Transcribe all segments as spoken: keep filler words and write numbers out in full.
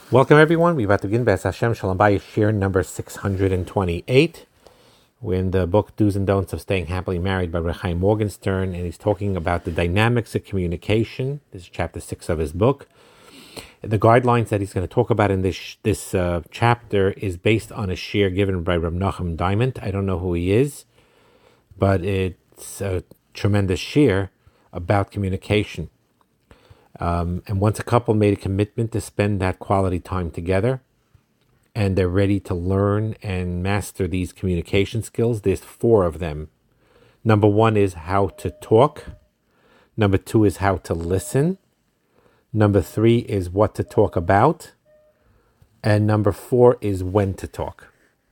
Welcome, everyone. We're about to begin B'ez Hashem Shalom Bayis Shir number six hundred twenty-eight. We're in the book Do's and Don'ts of Staying Happily Married by Reb Chaim Morgenstern, and he's talking about the dynamics of communication. This is chapter six of his book. The guidelines that he's going to talk about in this this uh, chapter is based on a shir given by Reb Nachum Diamond. I don't know who he is, but it's a tremendous shir about communication. Um, and once a couple made a commitment to spend that quality time together, and they're ready to learn and master these communication skills, there's four of them. Number one is how to talk. Number two is how to listen. Number three is what to talk about. And number four is when to talk.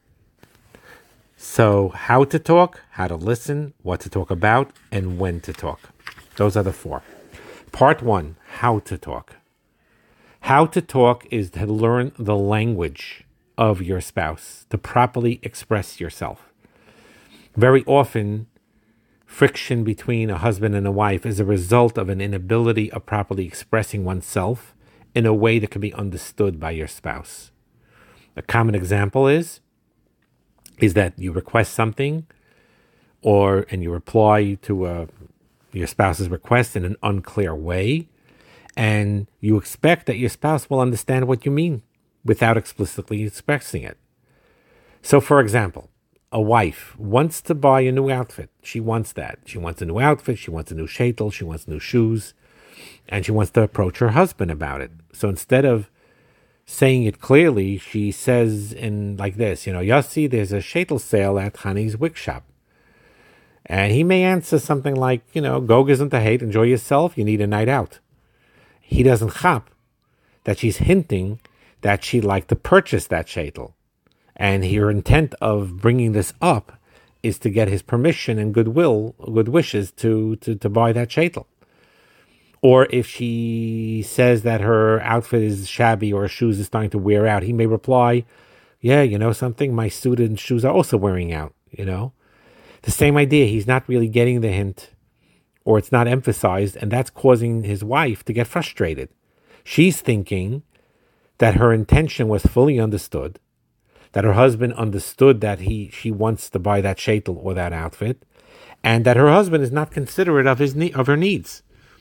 So how to talk, how to listen, what to talk about, and when to talk. Those are the four. Part one, how to talk. How to talk is to learn the language of your spouse, to properly express yourself. Very often, friction between a husband and a wife is a result of an inability of properly expressing oneself in a way that can be understood by your spouse. A common example is, is that you request something, or and you reply to a your spouse's request in an unclear way, and you expect that your spouse will understand what you mean without explicitly expressing it. So, for example, a wife wants to buy a new outfit. She wants that. She wants a new outfit, she wants a new shaitel, she wants new shoes, and she wants to approach her husband about it. So instead of saying it clearly, she says in like this, you know, Yossi, there's a shaitel sale at Hani's wig shop. And he may answer something like, you know, go isn't the hate, enjoy yourself, you need a night out. He doesn't chap that she's hinting that she'd like to purchase that shaitel. And her intent of bringing this up is to get his permission and goodwill, good wishes to, to, to buy that shaitel. Or if she says that her outfit is shabby or her shoes is starting to wear out, he may reply, yeah, you know something, my suit and shoes are also wearing out, you know. The same idea, he's not really getting the hint, or it's not emphasized, and that's causing his wife to get frustrated. She's thinking that her intention was fully understood, that her husband understood that he she wants to buy that shaitel or that outfit, and that her husband is not considerate of his of her needs.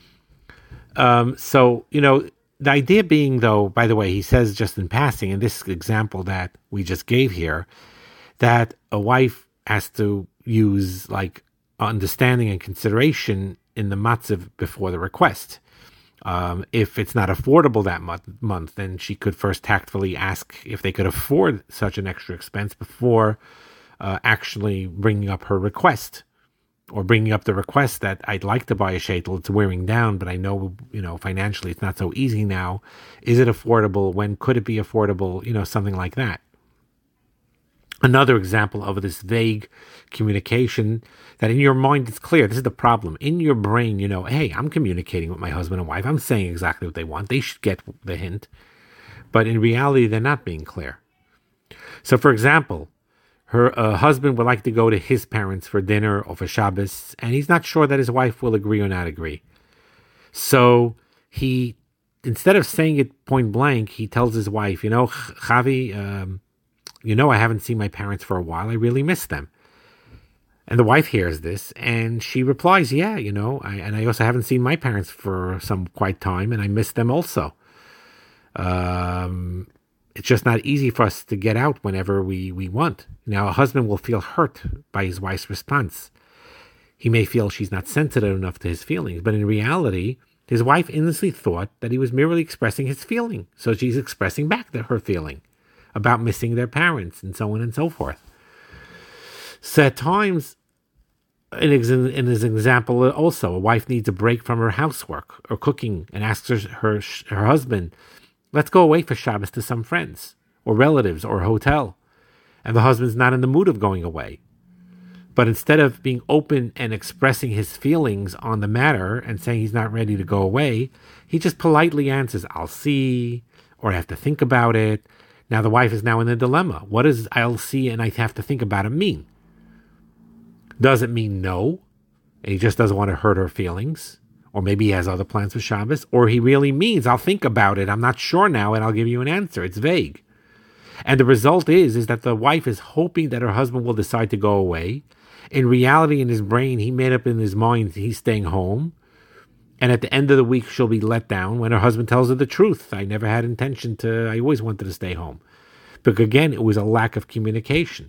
Um, so, you know, the idea being, though, by the way, he says just in passing, in this example that we just gave here, that a wife has to use like understanding and consideration in the matzav before the request. Um, if it's not affordable that month, month, then she could first tactfully ask if they could afford such an extra expense before uh, actually bringing up her request, or bringing up the request that I'd like to buy a shaitel. It's wearing down, but I know, you know, financially it's not so easy now. Is it affordable? When could it be affordable? You know, something like that. Another example of this vague communication that in your mind it's clear. This is the problem. In your brain, you know, hey, I'm communicating with my husband and wife. I'm saying exactly what they want. They should get the hint. But in reality, they're not being clear. So, for example, her uh, husband would like to go to his parents for dinner or for Shabbos, and he's not sure that his wife will agree or not agree. So he, instead of saying it point blank, he tells his wife, you know, Chavi, um, you know, I haven't seen my parents for a while. I really miss them. And the wife hears this, and she replies, yeah, you know, I, and I also haven't seen my parents for some quite time, and I miss them also. Um, it's just not easy for us to get out whenever we, we want. Now, a husband will feel hurt by his wife's response. He may feel she's not sensitive enough to his feelings, but in reality, his wife innocently thought that he was merely expressing his feeling. So she's expressing back to her feeling about missing their parents and so on and so forth. So at times, in, ex- in his example also, a wife needs a break from her housework or cooking and asks her, her, her husband, let's go away for Shabbos to some friends or relatives or a hotel. And the husband's not in the mood of going away. But instead of being open and expressing his feelings on the matter and saying he's not ready to go away, he just politely answers, I'll see, or I have to think about it. Now the wife is now in a dilemma. What does I'll see and I have to think about it mean? Does it mean no? And he just doesn't want to hurt her feelings? Or maybe he has other plans for Shabbos, or he really means, I'll think about it, I'm not sure now, and I'll give you an answer. It's vague. And the result is, is that the wife is hoping that her husband will decide to go away. In reality, in his brain, he made up in his mind he's staying home. And at the end of the week, she'll be let down when her husband tells her the truth. I never had intention to, I always wanted to stay home. But again, it was a lack of communication.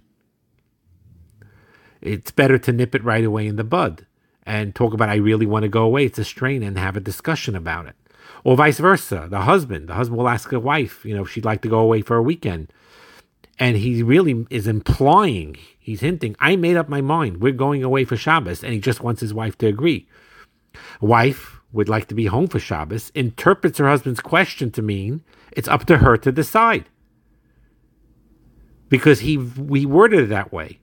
It's better to nip it right away in the bud and talk about, I really want to go away. It's a strain, and have a discussion about it. Or vice versa. The husband, the husband will ask the wife, you know, if she'd like to go away for a weekend. And he really is implying, he's hinting, I made up my mind. We're going away for Shabbos. And he just wants his wife to agree. Wife would like to be home for Shabbos, interprets her husband's question to mean it's up to her to decide. Because he, we worded it that way.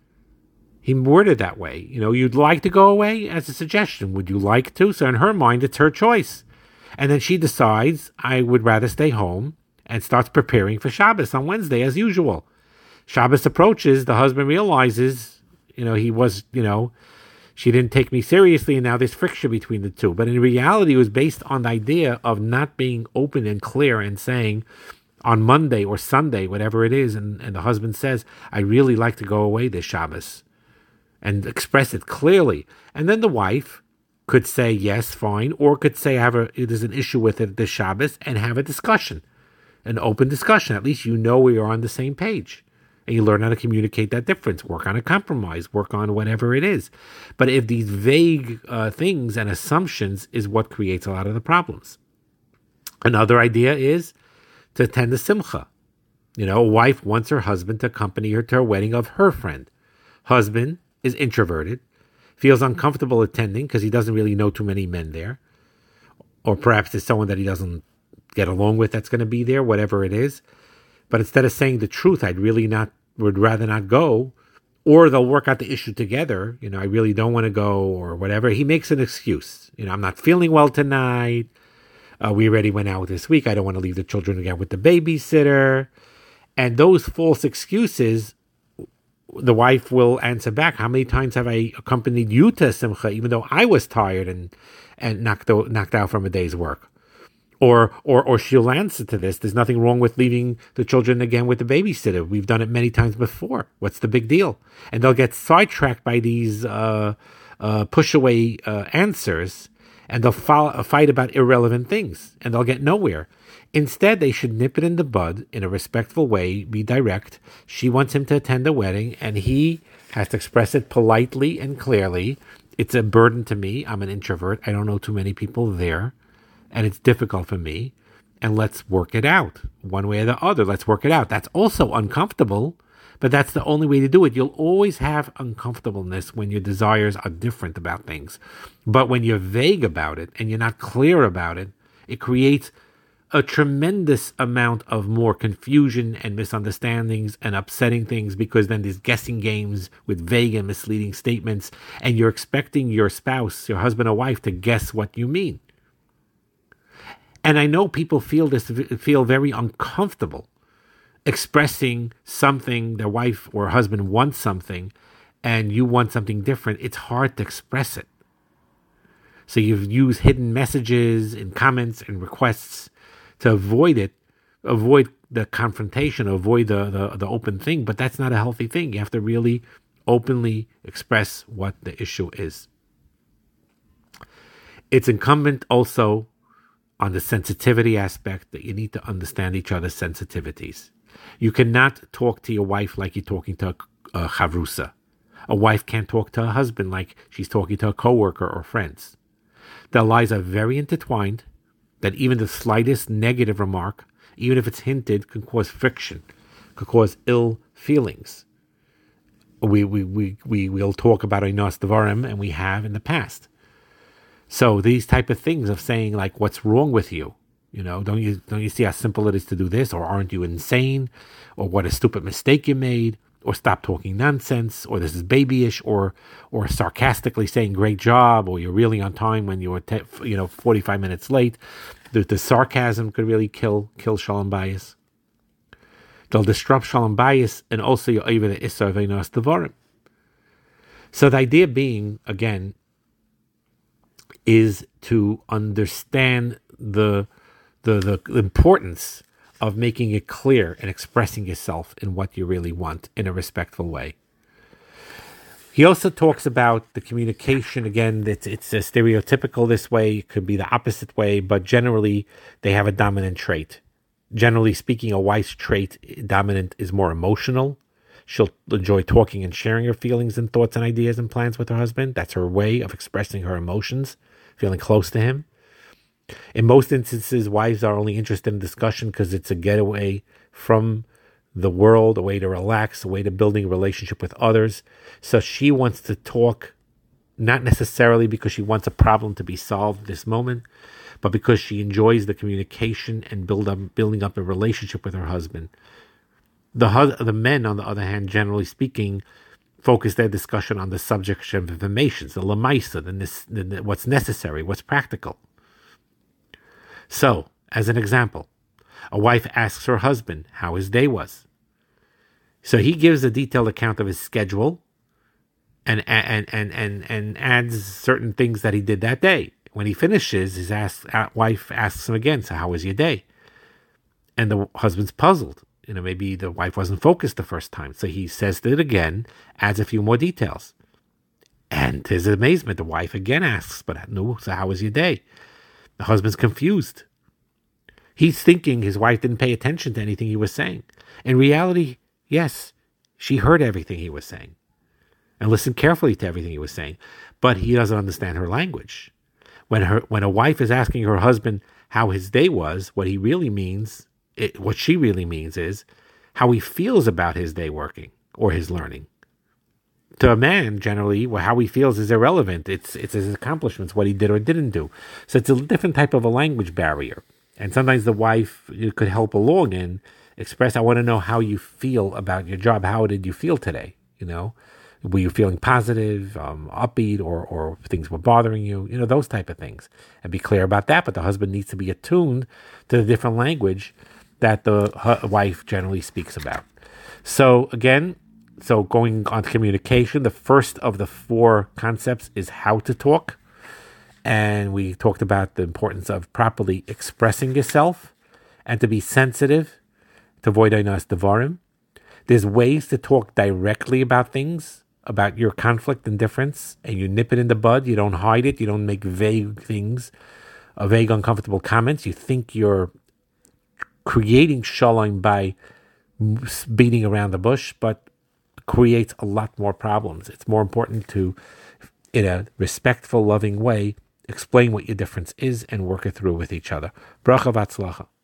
He worded it that way. You know, you'd like to go away as a suggestion. Would you like to? So in her mind, it's her choice. And then she decides, I would rather stay home, and starts preparing for Shabbos on Wednesday as usual. Shabbos approaches, the husband realizes, you know, he was, you know, she didn't take me seriously, and now there's friction between the two. But in reality, it was based on the idea of not being open and clear and saying, on Monday or Sunday, whatever it is, and, and the husband says, I really like to go away this Shabbos, and express it clearly. And then the wife could say, yes, fine, or could say, have a, there's an issue with it this Shabbos, and have a discussion, an open discussion. At least you know we are on the same page. And you learn how to communicate that difference, work on a compromise, work on whatever it is. But if these vague uh, things and assumptions is what creates a lot of the problems. Another idea is to attend a simcha. You know, a wife wants her husband to accompany her to a wedding of her friend. Husband is introverted, feels uncomfortable attending because he doesn't really know too many men there. Or perhaps there's someone that he doesn't get along with that's going to be there, whatever it is. But instead of saying the truth, I'd really not, would rather not go, or they'll work out the issue together. You know, I really don't want to go, or whatever. He makes an excuse. You know, I'm not feeling well tonight. Uh, we already went out this week. I don't want to leave the children again with the babysitter. And those false excuses, the wife will answer back, how many times have I accompanied you to Simcha, even though I was tired and, and knocked out, knocked out from a day's work? Or, or, or she'll answer to this, there's nothing wrong with leaving the children again with the babysitter. We've done it many times before. What's the big deal? And they'll get sidetracked by these uh, uh, push-away uh, answers, and they'll follow, fight about irrelevant things, and they'll get nowhere. Instead, they should nip it in the bud in a respectful way, be direct. She wants him to attend a wedding, and he has to express it politely and clearly. It's a burden to me. I'm an introvert. I don't know too many people there. And it's difficult for me, and let's work it out one way or the other. Let's work it out. That's also uncomfortable, but that's the only way to do it. You'll always have uncomfortableness when your desires are different about things. But when you're vague about it and you're not clear about it, it creates a tremendous amount of more confusion and misunderstandings and upsetting things, because then there's guessing games with vague and misleading statements, and you're expecting your spouse, your husband or wife, to guess what you mean. And I know people feel this, feel very uncomfortable expressing something, their wife or husband wants something, and you want something different. It's hard to express it. So you've used hidden messages and comments and requests to avoid it, avoid the confrontation, avoid the, the, the open thing. But that's not a healthy thing. You have to really openly express what the issue is. It's incumbent also on the sensitivity aspect that you need to understand each other's sensitivities. You cannot talk to your wife like you're talking to a, a chavrusa. A wife can't talk to her husband like she's talking to a coworker or friends. Their lives are very intertwined, that even the slightest negative remark, even if it's hinted, can cause friction, could cause ill feelings. We we we we will talk about Einos Devarim, and we have in the past. So these type of things of saying like, "What's wrong with you?" You know, don't you don't you see how simple it is to do this? Or aren't you insane? Or what a stupid mistake you made? Or stop talking nonsense? Or this is babyish? Or or sarcastically saying "great job"? Or you're really on time when you were te- you know forty-five minutes late. The, the sarcasm could really kill kill shalom bayis. They'll disrupt shalom bayis, and also you're over the issa of Einos Devarim. So the idea being, again, is to understand the, the, the importance of making it clear and expressing yourself in what you really want in a respectful way. He also talks about the communication. Again, it's, it's a stereotypical this way. It could be the opposite way, but generally they have a dominant trait. Generally speaking, a wife's trait, dominant, is more emotional. She'll enjoy talking and sharing her feelings and thoughts and ideas and plans with her husband. That's her way of expressing her emotions, feeling close to him. In most instances, wives are only interested in discussion because it's a getaway from the world, a way to relax, a way to building a relationship with others. So she wants to talk, not necessarily because she wants a problem to be solved this moment, but because she enjoys the communication and build up, building up a relationship with her husband. The hus- the men, on the other hand, generally speaking, focus their discussion on the subject of information, the lemaisa, the, the, the what's necessary, what's practical. So, as an example, a wife asks her husband how his day was. So he gives a detailed account of his schedule and and and and, and adds certain things that he did that day. When he finishes, his ask, wife asks him again, so how was your day? And the husband's puzzled. You know, maybe the wife wasn't focused the first time. So he says it again, adds a few more details. And to his amazement, the wife again asks, but no, so how was your day? The husband's confused. He's thinking his wife didn't pay attention to anything he was saying. In reality, yes, she heard everything he was saying and listened carefully to everything he was saying, but he doesn't understand her language. When her when a wife is asking her husband how his day was, what he really means, it, what she really means is how he feels about his day working or his learning. To a man, generally, well, how he feels is irrelevant. It's it's his accomplishments, what he did or didn't do. So it's a different type of a language barrier. And sometimes the wife could help along and express, I want to know how you feel about your job. How did you feel today? You know, were you feeling positive, um, upbeat, or or things were bothering you? You know, those type of things. And be clear about that. But the husband needs to be attuned to the different language that the hu- wife generally speaks about. So again, so going on to communication, the first of the four concepts is how to talk. And we talked about the importance of properly expressing yourself and to be sensitive to avoid einos devarim. There's ways to talk directly about things, about your conflict and difference, and you nip it in the bud. You don't hide it. You don't make vague things, uh, vague, uncomfortable comments. You think you're creating shalom by beating around the bush, but creates a lot more problems. It's more important to, in a respectful, loving way, explain what your difference is and work it through with each other. Bracha v'atzlacha.